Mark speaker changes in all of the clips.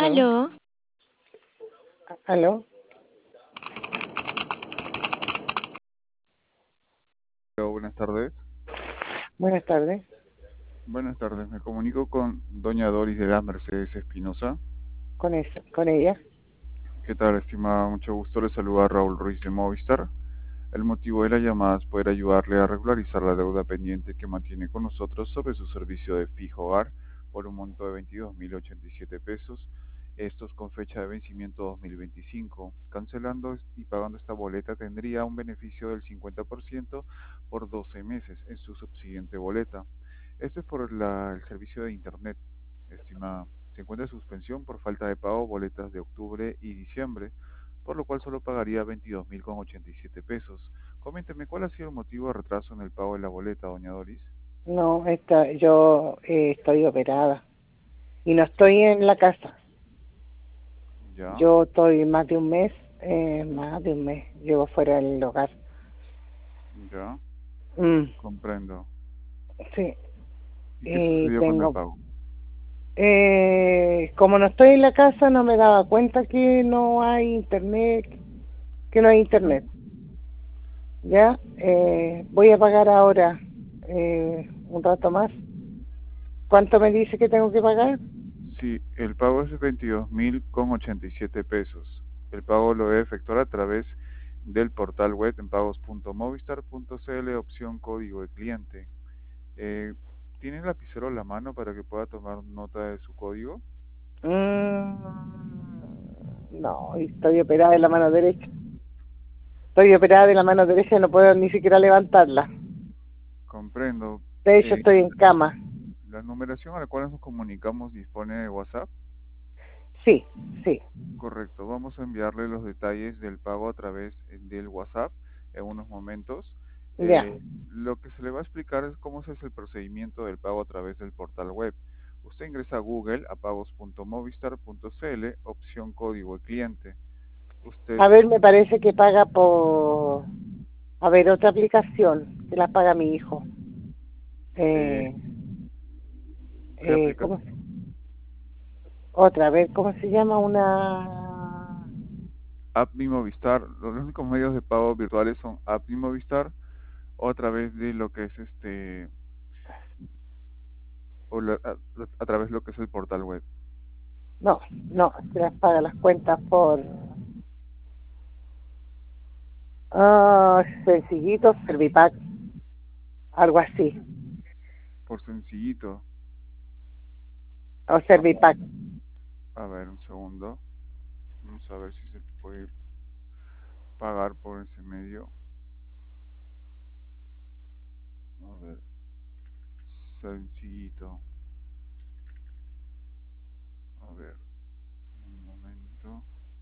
Speaker 1: ¿Aló?
Speaker 2: Aló,
Speaker 1: ¿Aló?
Speaker 3: Hola, buenas tardes.
Speaker 1: Buenas tardes.
Speaker 3: Buenas tardes, me comunico con doña Doris de las Mercedes Espinosa.
Speaker 1: Con ella.
Speaker 3: ¿Qué tal, estimada? Mucho gusto, le saluda Raúl Ruiz de Movistar. El motivo de la llamada es poder ayudarle a regularizar la deuda pendiente que mantiene con nosotros sobre su servicio de fijo hogar por un monto de 22.087 pesos, estos con fecha de vencimiento 2025. Cancelando y pagando esta boleta tendría un beneficio del 50% por 12 meses en su subsiguiente boleta. Esto es por el servicio de Internet, estimada. Se encuentra en suspensión por falta de pago boletas de octubre y diciembre, por lo cual solo pagaría 22.087 pesos. Coménteme, ¿cuál ha sido el motivo de retraso en el pago de la boleta, doña Doris?
Speaker 1: No, yo estoy operada y no
Speaker 3: Sí,
Speaker 1: estoy en la casa.
Speaker 3: ya,
Speaker 1: Yo estoy más de un mes, llevo fuera del hogar.
Speaker 3: ya,
Speaker 1: Mm,
Speaker 3: comprendo.
Speaker 1: sí,
Speaker 3: ¿Y qué
Speaker 1: y
Speaker 3: sucedió con el
Speaker 1: tengo,
Speaker 3: pago?
Speaker 1: como no estoy en la casa, no me daba cuenta que no hay
Speaker 3: Ya.
Speaker 1: internet. Ya, voy a pagar ahora un rato más. ¿Cuánto me dice que tengo que pagar?
Speaker 3: Sí, el pago es de 22.087 pesos. El pago lo debe efectuar a través del portal web en pagos.movistar.cl, opción código de cliente. Eh, ¿Tiene el lapicero a la mano para que pueda tomar nota de su código?
Speaker 1: No, estoy operada de la mano derecha. Estoy operada de la mano derecha y no puedo ni siquiera levantarla.
Speaker 3: Comprendo.
Speaker 1: De hecho,
Speaker 3: Eh,
Speaker 1: estoy en cama.
Speaker 3: la numeración a la cual nos comunicamos dispone de WhatsApp.
Speaker 1: Sí, sí,
Speaker 3: Correcto. Vamos a enviarle los detalles del pago a través del WhatsApp en unos momentos.
Speaker 1: ya.
Speaker 3: Lo que se le va a explicar es cómo se hace el procedimiento del pago a través del portal web. Usted ingresa a Google a pagos.movistar.cl, opción código de cliente. Usted,
Speaker 1: A ver, me parece que paga por... A ver, otra aplicación que la paga mi hijo.
Speaker 3: eh,
Speaker 1: Eh,
Speaker 3: ¿qué
Speaker 1: ¿Cómo?
Speaker 3: aplicación?
Speaker 1: Otra, a ver, ¿cómo se llama? Una...
Speaker 3: App Mi Movistar. Los únicos medios de pago virtuales son App Mi Movistar o a través de lo que es a través de lo que es el portal web.
Speaker 1: No, no, se las paga las cuentas por... Sencillito, Servipack, algo así.
Speaker 3: Por sencillito.
Speaker 1: O
Speaker 3: A,
Speaker 1: Servipack.
Speaker 3: a ver, un segundo. Vamos a ver si se puede pagar por ese medio. A ver, sencillito. A ver, un momento.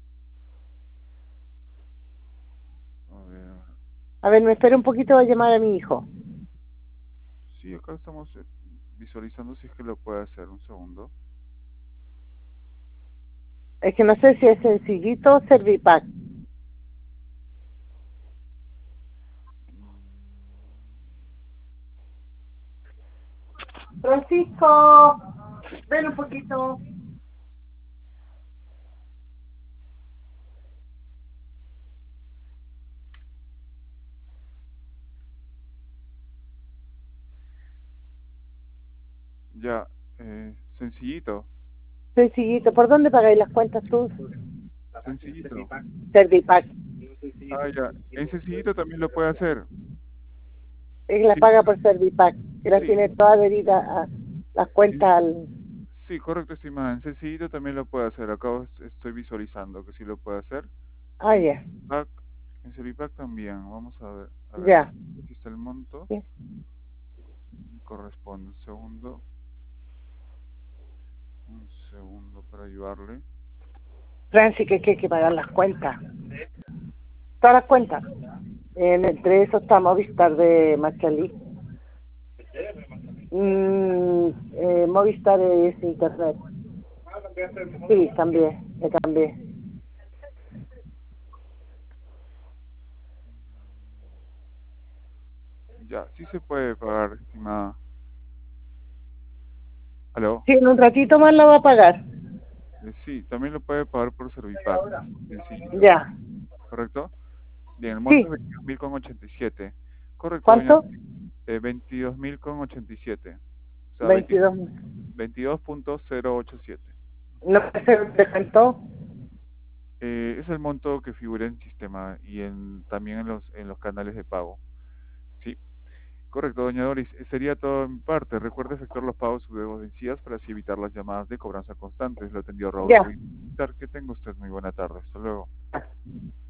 Speaker 3: A ver.
Speaker 1: A ver, me espera un poquito, voy a llamar a mi hijo.
Speaker 3: Sí, acá estamos visualizando si es que lo puede hacer. Un segundo.
Speaker 1: Es que no sé si es sencillito o Servipack. Francisco, ven un poquito.
Speaker 3: Ya, sencillito.
Speaker 1: Sencillito, ¿por dónde pagáis las cuentas tú?
Speaker 3: Sencillito.
Speaker 1: Servipack.
Speaker 3: Ah, ya. En sencillito también lo puede hacer.
Speaker 1: Él la
Speaker 3: Tiene
Speaker 1: paga
Speaker 3: que-
Speaker 1: por Servipack, que las
Speaker 3: Sí,
Speaker 1: tiene todas adheridas a las
Speaker 3: en-
Speaker 1: cuentas al...
Speaker 3: sí, correcto, estimada. En sencillito también lo puede hacer. Acá estoy visualizando que sí lo puede hacer.
Speaker 1: Ah,
Speaker 3: En
Speaker 1: ya,
Speaker 3: Servipack, en Servipack también. Vamos a ver. A ver,
Speaker 1: ya.
Speaker 3: aquí está el monto.
Speaker 1: Sí.
Speaker 3: Corresponde. Un segundo para ayudarle.
Speaker 1: Francis, que hay que pagar las cuentas. Todas las cuentas. Entre eso está Movistar de Machalí. Movistar es internet. Sí, también, me cambié.
Speaker 3: Ya, sí se puede pagar, estimada. ¿Aló?
Speaker 1: Sí, en un ratito más la va a pagar.
Speaker 3: Sí, también lo puede pagar por Servipago, sencillo,
Speaker 1: Ya.
Speaker 3: ¿correcto? Bien, el monto
Speaker 1: Sí.
Speaker 3: es 22.087. Correcto, doña.
Speaker 1: ¿Cuánto?
Speaker 3: 22.087. O sea,
Speaker 1: 22.
Speaker 3: 22.087.
Speaker 1: ¿No se descuento?
Speaker 3: Es el monto que figura en sistema y también en los canales de pago. Sí, correcto, doña Doris. Sería todo en parte. Recuerde efectuar los pagos luego vencidas para así evitar las llamadas de cobranza constantes. Lo atendió Raúl
Speaker 1: Ya.
Speaker 3: Ruiz. Que tenga usted muy buena tarde. Hasta luego.